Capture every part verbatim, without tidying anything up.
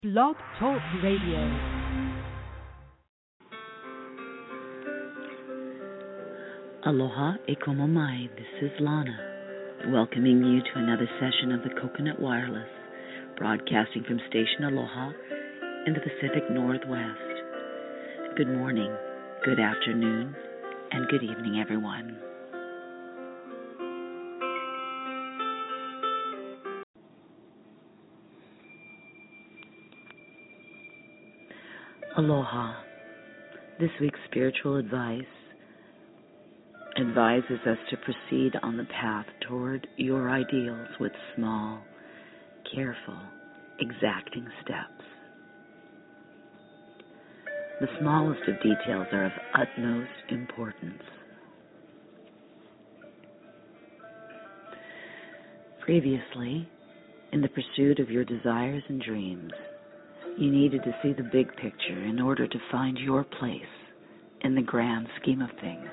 Blog Talk Radio. Aloha e komo mai. This is Lana, welcoming you to another session of the Coconut Wireless, broadcasting from Station Aloha in the Pacific Northwest. Good morning, good afternoon, and good evening, everyone. Aloha. This week's spiritual advice advises us to proceed on the path toward your ideals with small, careful, exacting steps. The smallest of details are of utmost importance. Previously, in the pursuit of your desires and dreams, you needed to see the big picture in order to find your place in the grand scheme of things.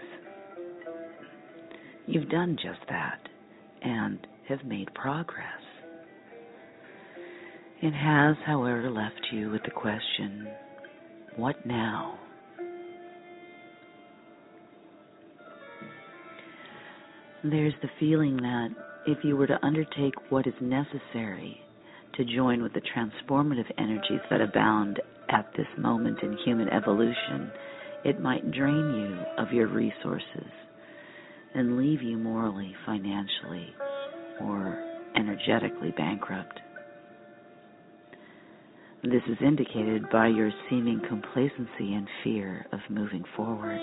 You've done just that and have made progress. It has, however, left you with the question, what now? There's the feeling that if you were to undertake what is necessary to join with the transformative energies that abound at this moment in human evolution, it might drain you of your resources and leave you morally, financially, or energetically bankrupt. This is indicated by your seeming complacency and fear of moving forward.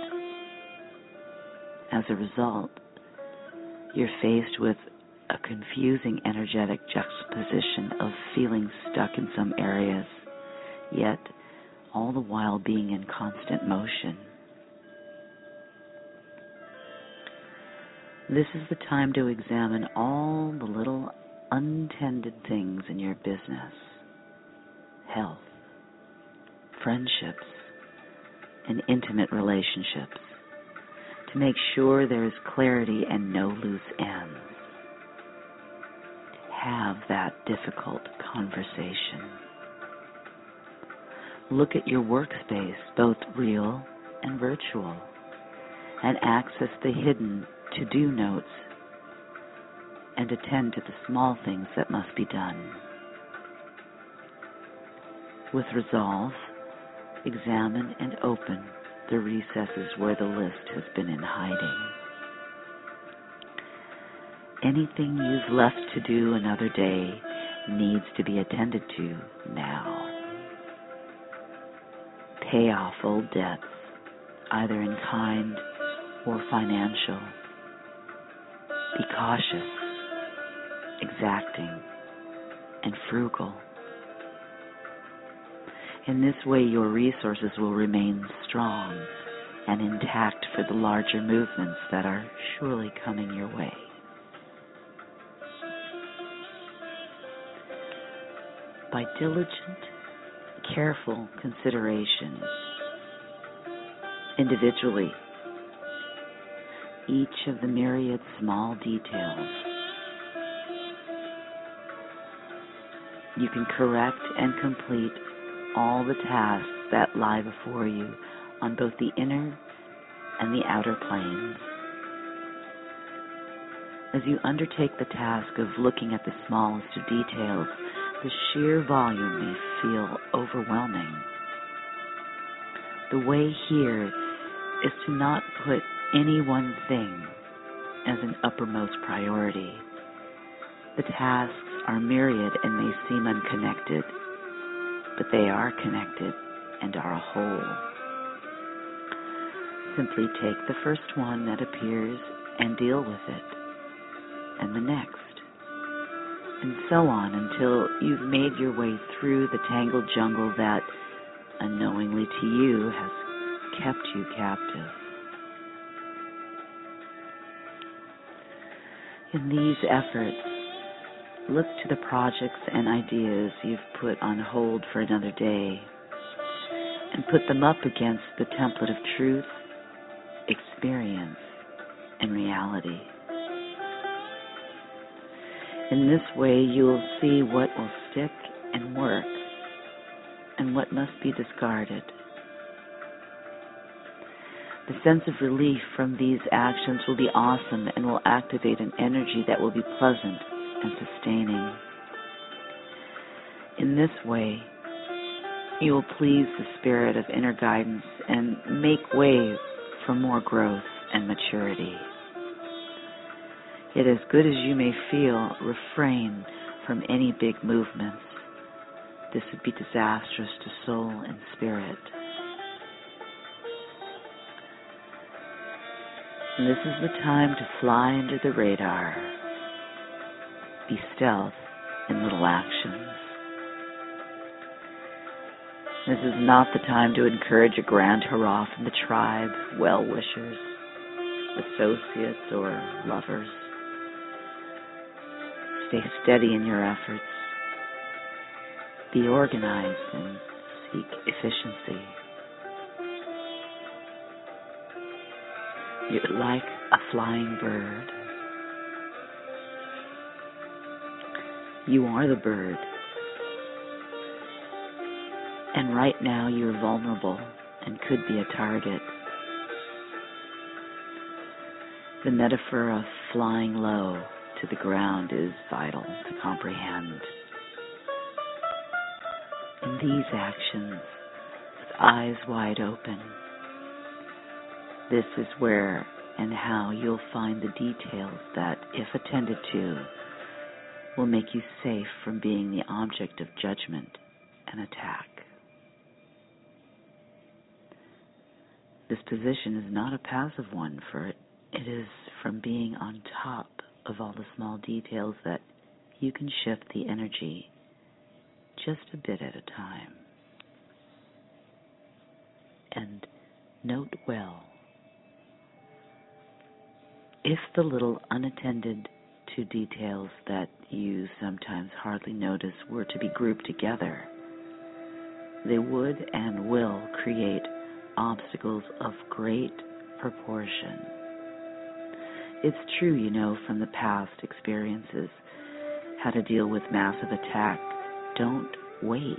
As a result, you're faced with a confusing energetic juxtaposition of feeling stuck in some areas, yet all the while being in constant motion. This is the time to examine all the little untended things in your business, health, friendships, and intimate relationships to make sure there is clarity and no loose ends. Have that difficult conversation. Look at your workspace, both real and virtual, and access the hidden to-do notes and attend to the small things that must be done. With resolve, examine and open the recesses where the list has been in hiding. Anything you've left to do another day needs to be attended to now. Pay off old debts, either in kind or financial. Be cautious, exacting, and frugal. In this way, your resources will remain strong and intact for the larger movements that are surely coming your way. By diligent, careful consideration, individually, each of the myriad small details, you can correct and complete all the tasks that lie before you on both the inner and the outer planes. As you undertake the task of looking at the smallest of details, the sheer volume may feel overwhelming. The way here is to not put any one thing as an uppermost priority. The tasks are myriad and may seem unconnected, but they are connected and are a whole. Simply take the first one that appears and deal with it, and the next, and so on until you've made your way through the tangled jungle that, unknowingly to you, has kept you captive. In these efforts, look to the projects and ideas you've put on hold for another day and put them up against the template of truth, experience, and reality. In this way, you will see what will stick and work and what must be discarded. The sense of relief from these actions will be awesome and will activate an energy that will be pleasant and sustaining. In this way, you will please the spirit of inner guidance and make way for more growth and maturity. Yet as good as you may feel, refrain from any big movements. This would be disastrous to soul and spirit. And this is the time to fly under the radar. Be stealth in little actions. This is not the time to encourage a grand hurrah from the tribe, well-wishers, associates, or lovers. Stay steady in your efforts. Be organized and seek efficiency. You're like a flying bird. You are the bird. And right now you're vulnerable and could be a target. The metaphor of flying low to the ground is vital to comprehend. In these actions, with eyes wide open, this is where and how you'll find the details that, if attended to, will make you safe from being the object of judgment and attack. This position is not a passive one, for it, it is from being on top of all the small details that you can shift the energy just a bit at a time. And note well, if the little unattended to details that you sometimes hardly notice were to be grouped together, they would and will create obstacles of great proportion. It's true, you know, from the past experiences, how to deal with massive attack. Don't wait.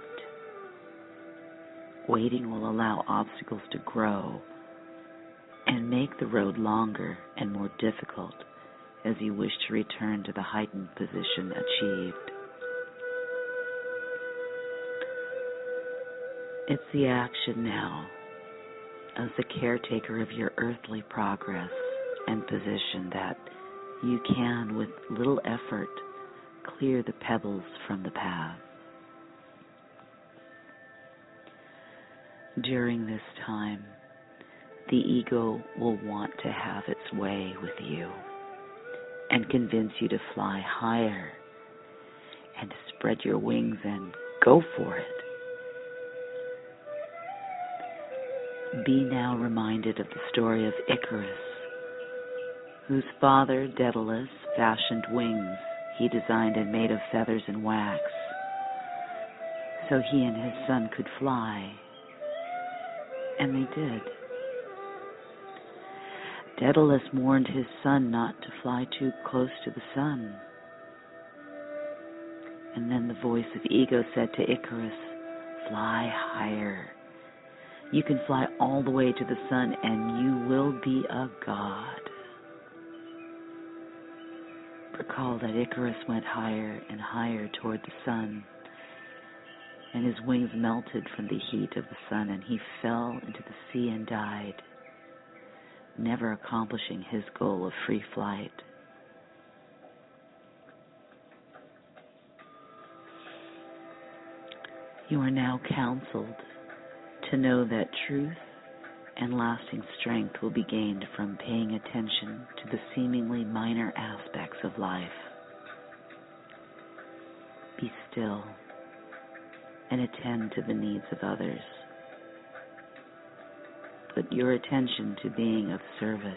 Waiting will allow obstacles to grow and make the road longer and more difficult as you wish to return to the heightened position achieved. It's the action now, as the caretaker of your earthly progress and position, that you can, with little effort, clear the pebbles from the path. During this time, the ego will want to have its way with you and convince you to fly higher and to spread your wings and go for it. Be now reminded of the story of Icarus, whose father, Daedalus, fashioned wings he designed and made of feathers and wax, so he and his son could fly. And they did. Daedalus warned his son not to fly too close to the sun. And then the voice of ego said to Icarus, fly higher. You can fly all the way to the sun and you will be a god. Recall that Icarus went higher and higher toward the sun, and his wings melted from the heat of the sun, and he fell into the sea and died, never accomplishing his goal of free flight. You are now counseled to know that truth and lasting strength will be gained from paying attention to the seemingly minor aspects of life. Be still and attend to the needs of others. Put your attention to being of service.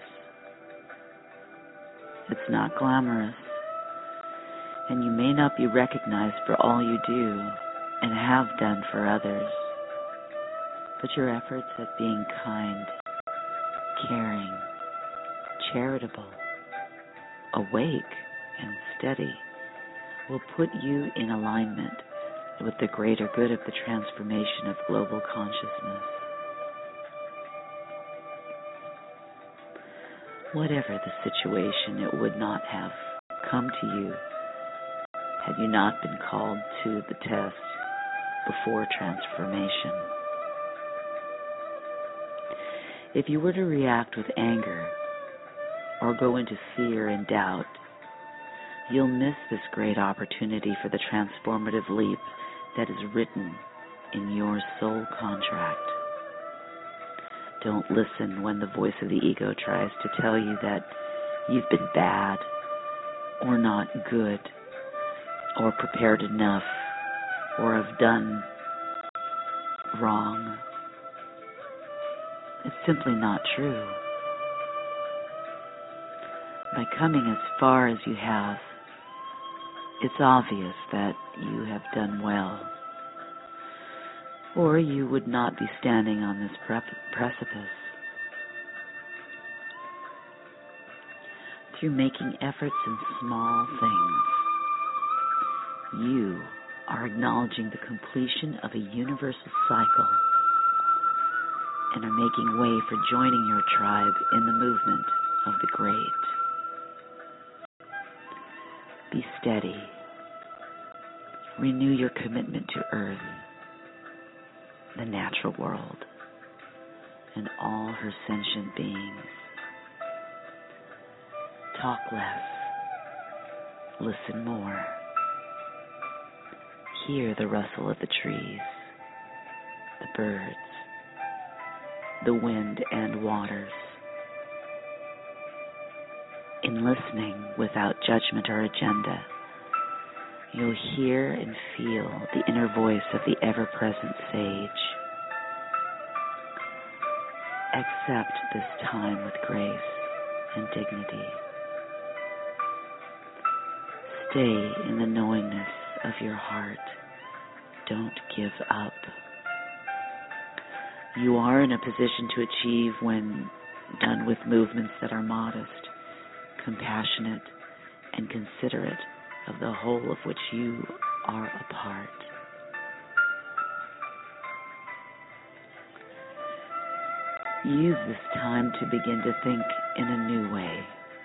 It's not glamorous, and you may not be recognized for all you do and have done for others, but your efforts at being kind, caring, charitable, awake, and steady will put you in alignment with the greater good of the transformation of global consciousness. Whatever the situation, it would not have come to you had you not been called to the test before transformation. If you were to react with anger or go into fear and doubt, you'll miss this great opportunity for the transformative leap that is written in your soul contract. Don't listen when the voice of the ego tries to tell you that you've been bad or not good or prepared enough or have done wrong. It's simply not true. By coming as far as you have, it's obvious that you have done well, or you would not be standing on this pre- precipice. Through making efforts in small things, you are acknowledging the completion of a universal cycle and are making way for joining your tribe in the movement of the great. Be steady. Renew your commitment to Earth, the natural world, and all her sentient beings. Talk less. Listen more. Hear the rustle of the trees, the birds, the wind and waters. In listening without judgment or agenda, you'll hear and feel the inner voice of the ever-present sage. Accept this time with grace and dignity. Stay in the knowingness of your heart. Don't give up. You are in a position to achieve when done with movements that are modest, compassionate, and considerate of the whole of which you are a part. Use this time to begin to think in a new way.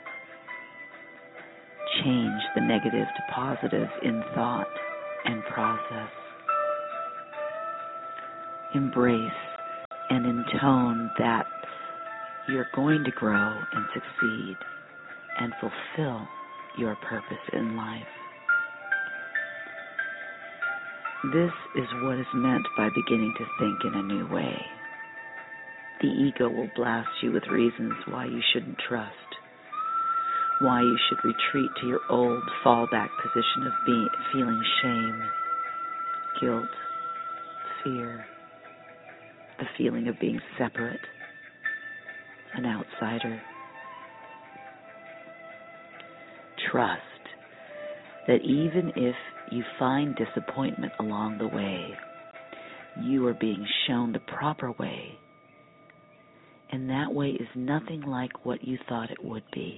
Change the negative to positive in thought and process. Embrace and intone that you're going to grow and succeed and fulfill your purpose in life. This is what is meant by beginning to think in a new way. The ego will blast you with reasons why you shouldn't trust, why you should retreat to your old fallback position of being, feeling shame, guilt, fear, the feeling of being separate, an outsider. Trust that even if you find disappointment along the way, you are being shown the proper way, and that way is nothing like what you thought it would be.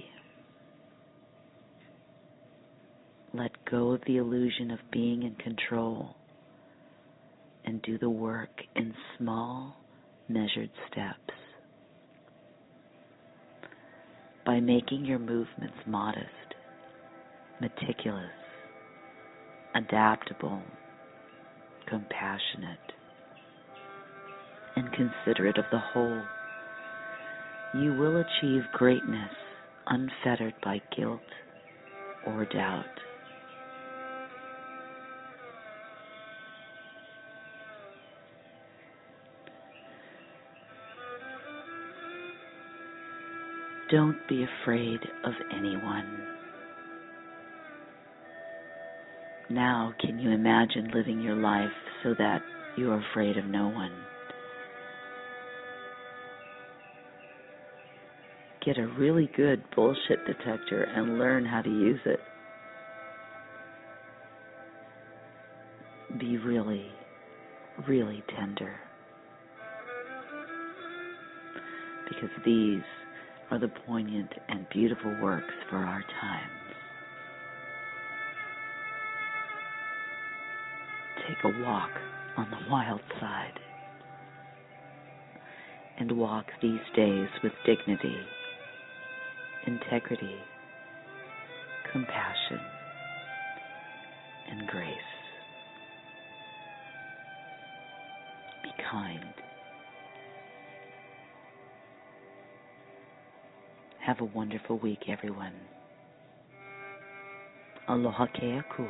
Let go of the illusion of being in control and do the work in small, measured steps. By making your movements modest, meticulous, adaptable, compassionate, and considerate of the whole, you will achieve greatness unfettered by guilt or doubt. Don't be afraid of anyone. Now, can you imagine living your life so that you are afraid of no one? Get a really good bullshit detector and learn how to use it. Be really, really tender. Because these are the poignant and beautiful works for our times. Take take a walk on the wild side and walk these days with dignity, integrity, compassion, and grace. Be kind. Have a wonderful week, everyone. Aloha ke akua.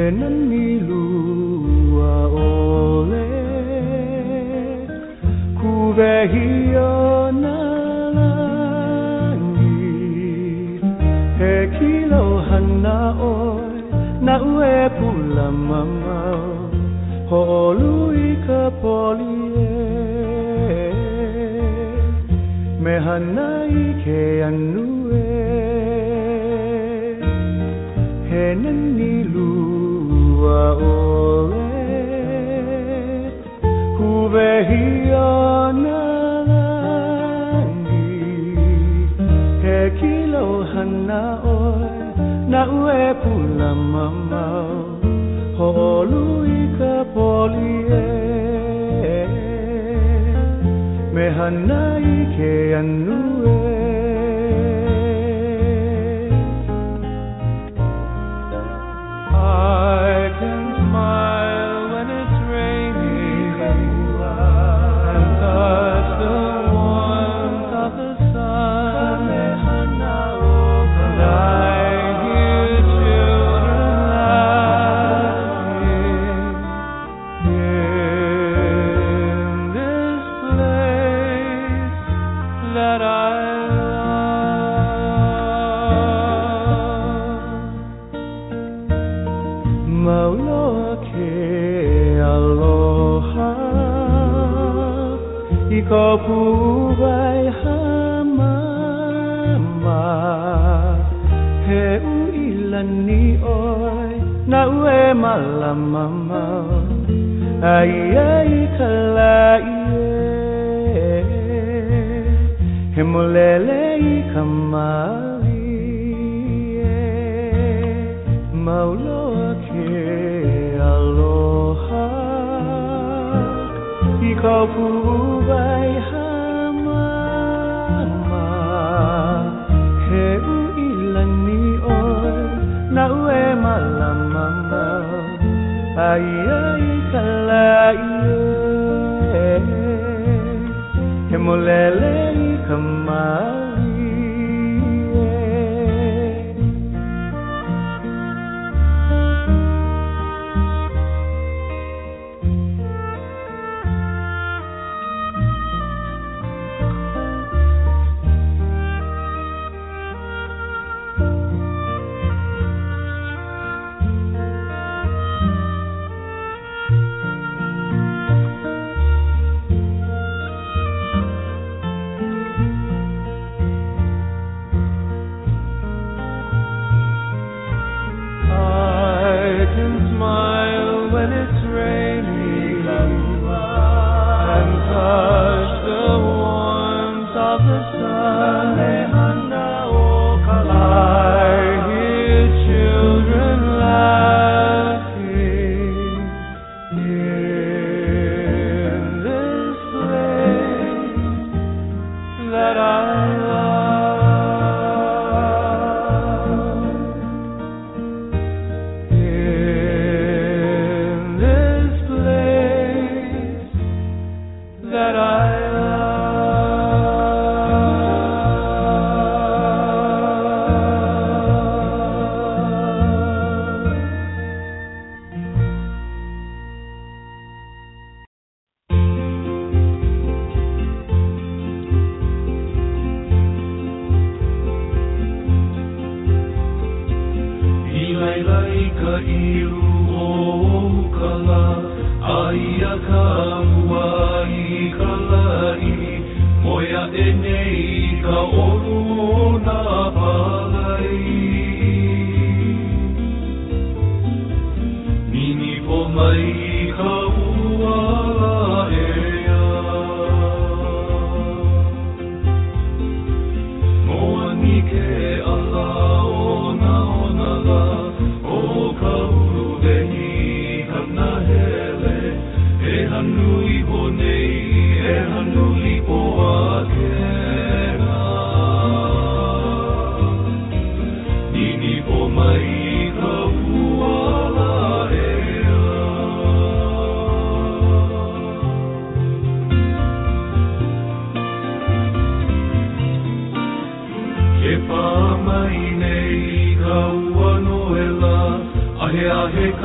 He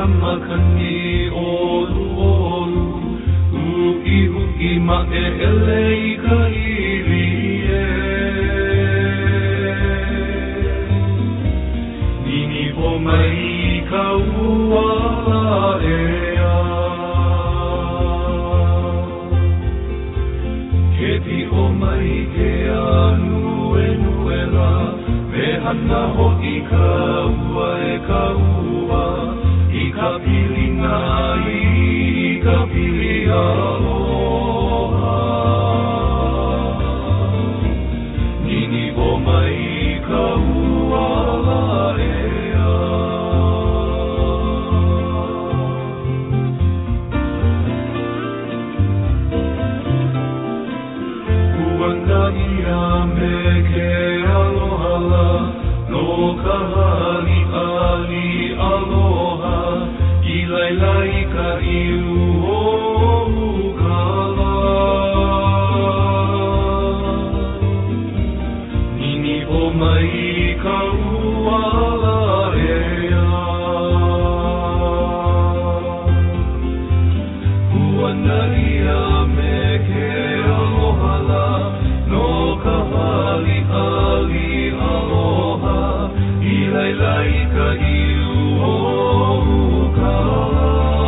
kamakani olu olu Uki uki ma e elei ka irie Nini po mai ka uala ea Kepi o mai ke anu e nuela Hana ho i ka ua e ka ua I ka pili nā i ka pili aloha Nini o mai i ka ua la ea Kuana ia me ke aloha la No kahali ali aloha I lailai ka iu o ukala Nini o mai ka uala ea Kuana ia me ke aloha la No kahali ali aloha Lailai ka iu o ukala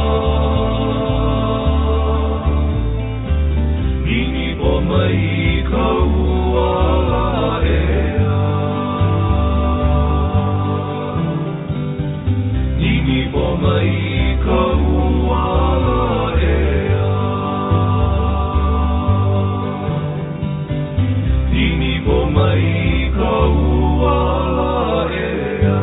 Nini po mai ka uala ea Nini po mai ka uala ea Nini po mai ka uala ea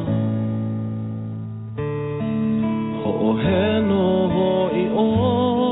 Ho he no ho I o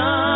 na